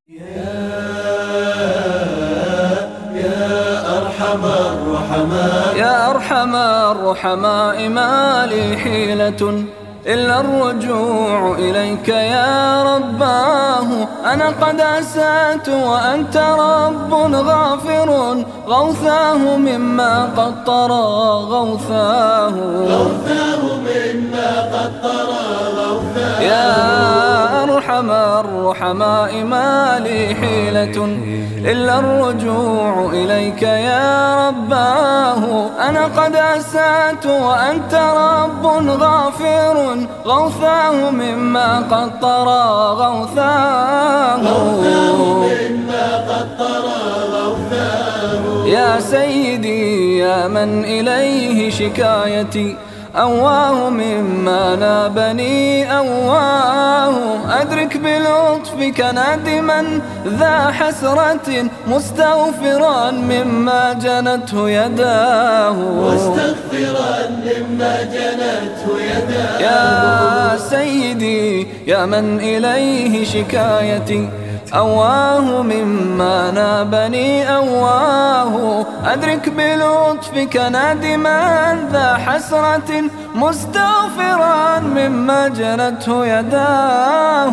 يا أرحم الرحماء ما لي حيلة إلا الرجوع إليك يا رباه. أنا قد أسأت وأنت رب غافر، غوثاه مما قد طرى غوثاه مما قد طرى غوثاه. يا أرحم الرحماء ما لي حيلة إلا الرجوع إليك يا رباه. أنا قد أسأت وأنت رب غافر، غوثاه مما قد طرى غوثاه يا سيدي يا من إليه شكايتي، أواه مما نابني أواه. أدرك بلطفك نادما ذا حسرة، مستغفرا مما جنته يداه يا سيدي يا من إليه شكايتي، أواه مما نابني أواه. أدرك بلطفك نادما ذا حسرة، مستغفرا مما جنته يداه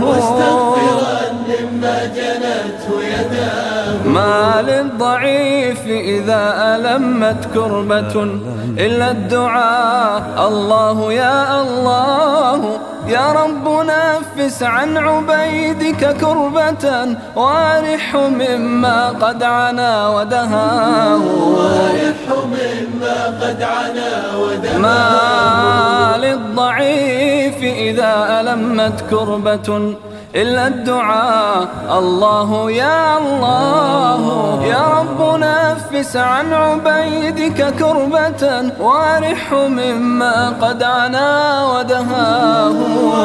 ما للضعيف إذا ألمت كربة إلا الدعاء. الله يا الله يا رب نفس عن عبيدك كربة، وارح مما قد عنا ودهاه. ما للضعيف إذا ألمت كربة إلا الدعاء. الله يا الله يا رب نفس عن عبيدك كربة، وارح مما قد عنا ودهاه.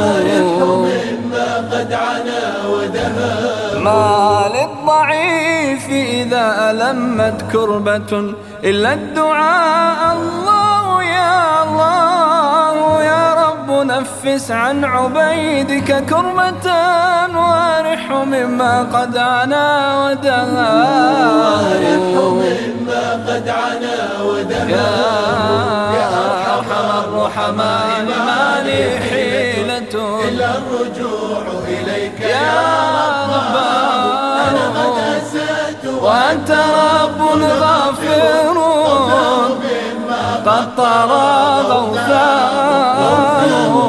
ما للضعيف إذا ألمت كربة إلا الدعاء. الله يا الله يا رب نفس عن عبيدك كربة، وارح مما قد عنا ودهاه. يا أرحم الرحماء ما لي حيلة إلا الرجوع إليك يا رباه. أنا قد أسأت وأنت رب غافر، قد طرى غوثاه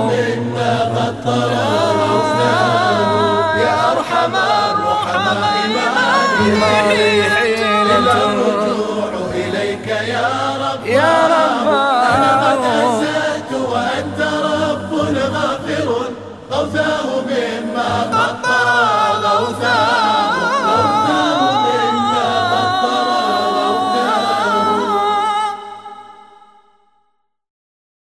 يا أرحم الرحماء ما لي حيلة الرجوع إليك يا رب أنا قد أسأت وأنت رب غافر، غوثاه مما قد طرى غوثاه.